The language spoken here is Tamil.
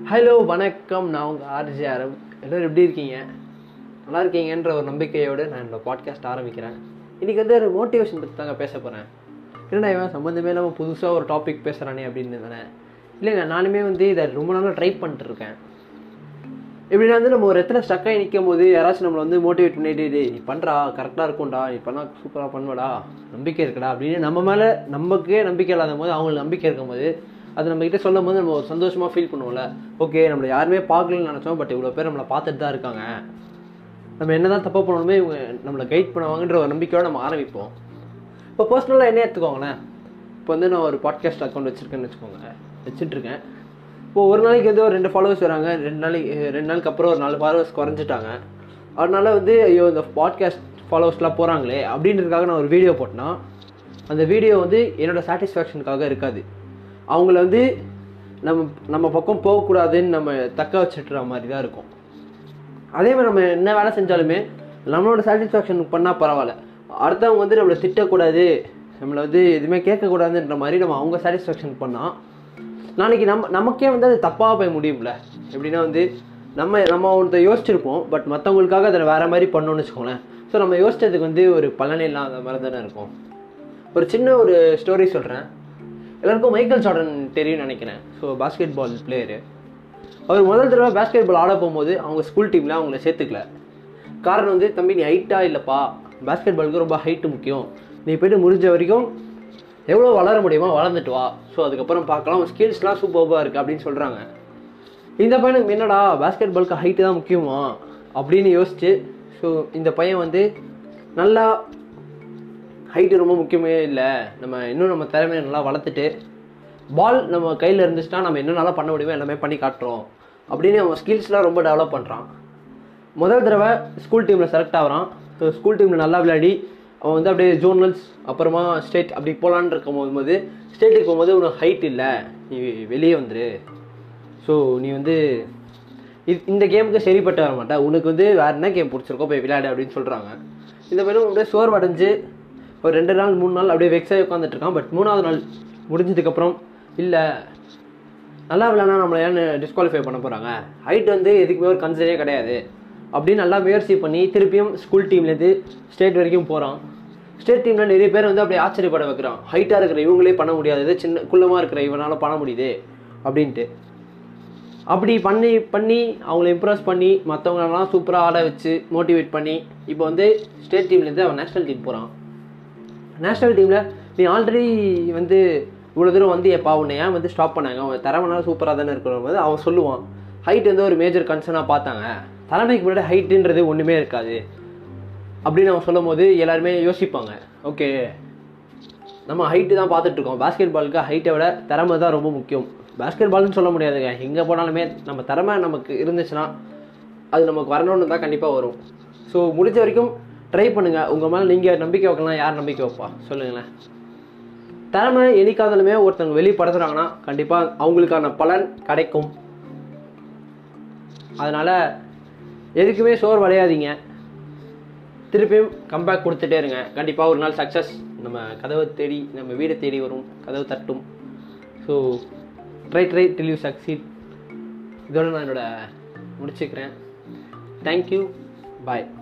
ஹலோ வணக்கம், நான் உங்கள் ஆர்ஜே ஆரம். எல்லோரும் எப்படி இருக்கீங்க? நல்லா இருக்கீங்கன்ற ஒரு நம்பிக்கையோடு நான் என்னோடய பாட்காஸ்ட் ஆரம்பிக்கிறேன். இன்றைக்கி வந்து ஒரு மோட்டிவேஷன் பற்றி தாங்க பேச போகிறேன். என்னடா இவன் சம்மந்தமே இல்லாமல் புதுசாக ஒரு டாபிக் பேசுகிறானே அப்படின்னு தானே. இல்லைங்க, நானுமே வந்து இதை ரொம்ப நாளாக ட்ரை பண்ணிட்டுருக்கேன். இப்படின்னா வந்து நம்ம ஒரு இடத்துல ஸ்டக்காகி நிற்கும் போது யாராச்சும் நம்மளை வந்து மோட்டிவேட் பண்ணிட்டு, நீ பண்ணுறா, கரெக்டாக இருக்கும்டா, நீ பண்ணால் சூப்பராக பண்ணுவடா, நம்பிக்கை இருக்குடா அப்படின்னு நம்ம மேலே நமக்கே நம்பிக்கை இல்லாத போது அவங்களுக்கு நம்பிக்கை இருக்கும் போது அது நம்மகிட்ட சொல்லும் போது நம்ம ஒரு சந்தோஷமாக ஃபீல் பண்ணுவோம்ல. ஓகே, நம்மளை யாருமே பார்க்கலன்னு நினச்சோம், பட் இவ்வளோ பேர் நம்மளை பார்த்துட்டு தான் இருக்காங்க, நம்ம என்ன தான் தப்பாக பண்ணணுமே இவங்க நம்மளை கைட் பண்ணுவாங்கன்ற ஒரு நம்பிக்கையோடு நம்ம ஆரம்பிப்போம். இப்போ பர்சனலாக என்ன எடுத்துக்கோங்களேன். இப்போ வந்து நான் ஒரு பாட்காஸ்ட் அக்கௌண்ட் வச்சுருக்கேன்னு வச்சுட்ருக்கேன். இப்போது ஒரு நாளைக்கு ஏதோ 2 ஃபாலோவர்ஸ் வராங்க, 2 நாளுக்கு அப்புறம் ஒரு 4 ஃபாலோவர்ஸ் குறைஞ்சிட்டாங்க. அதனால வந்து ஐயோ இந்த பாட்காஸ்ட் ஃபாலோவர்ஸ்லாம் போகிறாங்களே அப்படின்றதுக்காக நான் ஒரு வீடியோ போட்டேன்னா அந்த வீடியோ வந்து என்னோடய சாட்டிஸ்ஃபேக்ஷனுக்காக இருக்காது. அவங்கள வந்து நம்ம பக்கம் போகக்கூடாதுன்னு நம்ம தக்க வச்சுட்டுற மாதிரி தான் இருக்கும். அதே மாதிரி நம்ம என்ன வேலை செஞ்சாலுமே நம்மளோட சாட்டிஸ்ஃபேக்ஷன் பண்ணால் பரவாயில்ல, அடுத்தவங்க வந்து நம்மளை திட்டக்கூடாது, நம்மளை வந்து எதுவுமே கேட்கக்கூடாதுன்ற மாதிரி நம்ம அவங்க சாட்டிஸ்ஃபேக்ஷன் பண்ணால் நாளைக்கு நமக்கே வந்து அது தப்பாக போய் முடியும்ல. எப்படின்னா வந்து நம்ம ஒருத்த யோசிச்சிருப்போம், பட் மற்றவங்களுக்காக அதை வேறு மாதிரி பண்ணோன்னு வச்சுக்கோங்களேன். ஸோ நம்ம யோசிச்சதுக்கு வந்து ஒரு பலன் இல்லாத மாதிரி தானே இருக்கும். ஒரு சின்ன ஒரு ஸ்டோரி சொல்கிறேன். எல்லாருக்கும் மைக்கேல் ஜார்டன் தெரியும்னு நினைக்கிறேன். So basketball player. அவர் முதல் தடவை பாஸ்கெட் பால் ஆட போகும்போது அவங்க ஸ்கூல் டீமில் அவங்கள சேர்த்துக்கல. காரணம் வந்து, தம்பி நீ ஹைட்டாக இல்லைப்பா, பாஸ்கெட் பாலுக்கு ரொம்ப ஹைட்டு முக்கியம், நீ போய்ட்டு முடிஞ்ச வரைக்கும் எவ்வளோ வளர முடியுமோ வளர்ந்துட்டு வா, ஸோ அதுக்கப்புறம் பார்க்கலாம், ஸ்கில்ஸ்லாம் சூப்பராக இருக்குது அப்படின்னு சொல்கிறாங்க. இந்த பையனுக்கு என்னடா பாஸ்கெட் பாலுக்கு ஹைட்டு தான் முக்கியமா அப்படின்னு யோசிச்சு, ஸோ இந்த பையன் வந்து நல்லா ஹைட்டு ரொம்ப முக்கியமே இல்லை, நம்ம திறமையை நல்லா வளர்த்துட்டு பால் நம்ம கையில் இருந்துச்சுன்னா நம்ம இன்னும் நல்லா பண்ண முடியுமோ எல்லாமே பண்ணி காட்டுறோம் அப்படின்னு அவன் ஸ்கில்ஸ்லாம் ரொம்ப டெவலப் பண்ணுறான். முதல் தடவை ஸ்கூல் டீமில் செலக்ட் ஆகிறான். ஸோ ஸ்கூல் டீமில் நல்லா விளையாடி அவன் வந்து அப்படியே ஜோனல்ஸ் அப்புறமா ஸ்டேட் அப்படி போகலான்னு இருக்கும் போது ஸ்டேட்டுக்கு போகும்போது உனக்கு ஹைட் இல்லை, நீ வெளியே வந்துரு, ஸோ நீ வந்து இந்த கேமுக்கு சரிப்பட்டு வர மாட்டேன், உனக்கு வந்து வேறு என்ன கேம் பிடிச்சிருக்கோ போய் விளையாடு அப்படின்னு சொல்கிறாங்க. இந்த பையனும் அப்படியே சோர்வடைஞ்சு ஒரு 2 நாள் 3 நாள் அப்படியே வெக்ஸாகி உட்காந்துட்ருக்கான். பட் 3ஆவது நாள் முடிஞ்சதுக்கப்புறம், இல்லை நல்லா விளையாடனா நம்மளை ஏன்னு டிஸ்குவாலிஃபை பண்ண போகிறாங்க, ஹைட் வந்து எதுக்குமே ஒரு கன்சர்னே கிடையாது அப்படின்னு நல்லா முயற்சி பண்ணி திருப்பியும் ஸ்கூல் டீம்லேருந்து ஸ்டேட் வரைக்கும் போகிறான். ஸ்டேட் டீமில் நிறைய பேர் வந்து அப்படியே ஆச்சரியப்பட வைக்கிறான், ஹைட்டாக இருக்கிற இவங்களே பண்ண முடியாது, சின்ன குள்ளமாக இருக்கிற இவனால் பண்ண முடியுது அப்படின்ட்டு. அப்படி பண்ணி அவங்கள இம்ப்ரெஸ் பண்ணி மற்றவங்களெல்லாம் சூப்பராக ஆட வச்சு மோட்டிவேட் பண்ணி இப்போ வந்து ஸ்டேட் டீம்லேருந்து அவன் நேஷ்னல் டீம் போகிறான். நேஷ்னல் டீமில் நீ ஆல்ரெடி வந்து இவ்வளோ தூரம் வந்து எப்பா உன்னை ஏன் வந்து ஸ்டாப் பண்ணாங்க, அவன் திறமைனால சூப்பராக தானே இருக்கிற போது அவன் சொல்லுவான், ஹைட் வந்து ஒரு மேஜர் கன்சர்னாக பார்த்தாங்க, தலைமைக்கு முன்னாடி ஹைட்டுன்றது ஒன்றுமே இருக்காது அப்படின்னு அவன் சொல்லும் போது எல்லாருமே யோசிப்பாங்க, ஓகே நம்ம ஹைட்டு தான் பார்த்துட்ருக்கோம், பாஸ்கெட் பாலுக்கு ஹைட்டை விட திறமை தான் ரொம்ப முக்கியம். பாஸ்கெட் பால்னு சொல்ல முடியாதுங்க, எங்கே போனாலுமே நம்ம திறமை நமக்கு இருந்துச்சுன்னா அது நமக்கு வரணும்னு தான் கண்டிப்பாக வரும். ஸோ முடிஞ்ச வரைக்கும் ட்ரை பண்ணுங்கள். உங்கள் மேலே நீங்கள் நம்பிக்கை வைக்கலாம், யார் நம்பிக்கை வைப்பா சொல்லுங்களேன். திறமை என்னைக்காதாலுமே ஒருத்தவங்க வெளிப்படுத்துகிறாங்கன்னா கண்டிப்பாக அவங்களுக்கான பலன் கிடைக்கும். அதனால் எதுக்குமே சோர்வடையாதீங்க, திருப்பியும் கம்பேக் கொடுத்துட்டே இருங்க. கண்டிப்பாக ஒரு நாள் சக்ஸஸ் நம்ம கதவை தேடி, நம்ம வீடை தேடி வரும், கதவு தட்டும். So try till you succeed. இதோட நான் முடிச்சுக்கிறேன். தேங்க்யூ, பாய்.